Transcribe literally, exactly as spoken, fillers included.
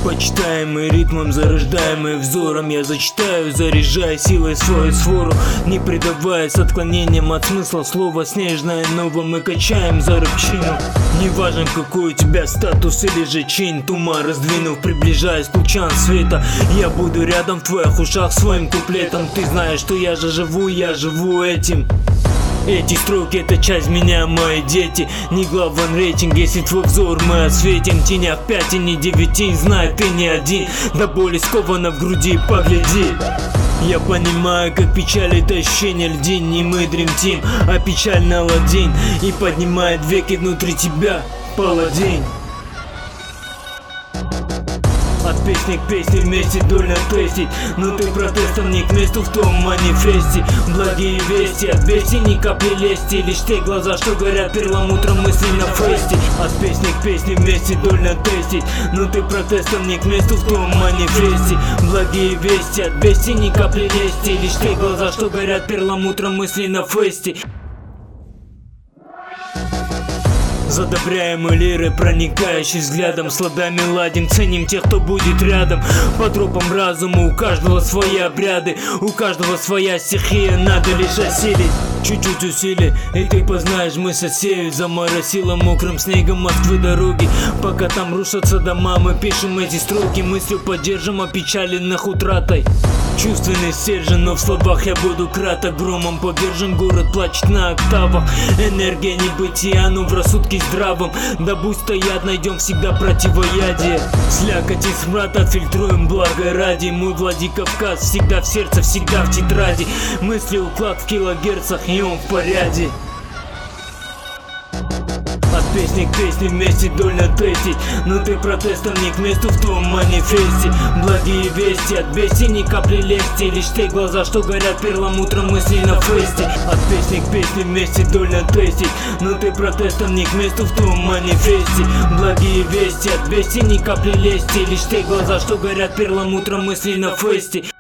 Почитаемый ритмом, зарождаемый взором, я зачитаю, заряжая силой свою сфору, не предаваясь отклонениям от смысла слова. Снежное ново мы качаем за рыбчину. Неважно, какой у тебя статус или же чин, туман раздвинув, приближаясь к лучам света, я буду рядом в твоих ушах своим куплетом. Ты знаешь, что я же живу, я живу этим. Эти строки — это часть меня, мои дети. Не главный рейтинг, если твой взор мы осветим. В тенях пять и не девяти, знай, ты не один. До боли сковано в груди, погляди. Я понимаю, как печаль это ощущение льдин. Не мы дримтим, а печаль на ладень. И поднимает веки внутри тебя паладин. От песни к песне вместе дольно тестить. Но ты протестом не к месту в том манифесте. Благие вести, от бести ни капли лести. Лишь те глаза, что горят перламутром мысли на фесте. От песни к песне вместе дольно тестить. Но ты протестом не к месту в том манифесте. Благие вести, от бести ни капли лести. Лишь те глаза, что горят перламутром мысли на фесте. Задобряемый лирой, проникающий взглядом, сладами ладим, ценим тех, кто будет рядом. По тропам разума у каждого свои обряды, у каждого своя стихия, надо лишь осилить. Чуть-чуть усилий, и ты познаешь мысль сеют. Заморосило мокрым снегом Москвы дороги. Пока там рушатся дома, мы пишем эти строки. Мыслью поддержим опечаленных утратой. Чувственный стержен, но в словах я буду краток. Громом повержен, город плачет на октавах. Энергия небытия, но в рассудке здравом. Да будь стоят, найдем всегда противоядие. Слякоть и смрад отфильтруем, благо ради. Мой Владикавказ всегда в сердце, всегда в тетради. Мысли уклад в килогерцах, и он в порядке. От песни к песне вместе дольно тестить. Но ты протестом не к месту в том манифесте. Благие вести, от бести ни капли лести. Лишь те глаза, что горят перламутром мысли на фесте. От песни к песне вместе дольно тестить. Но ты протестом не к месту в том манифесте. Благие вести, от бести ни капли лести. Лишь те глаза, что горят перламутром мысли на фесте.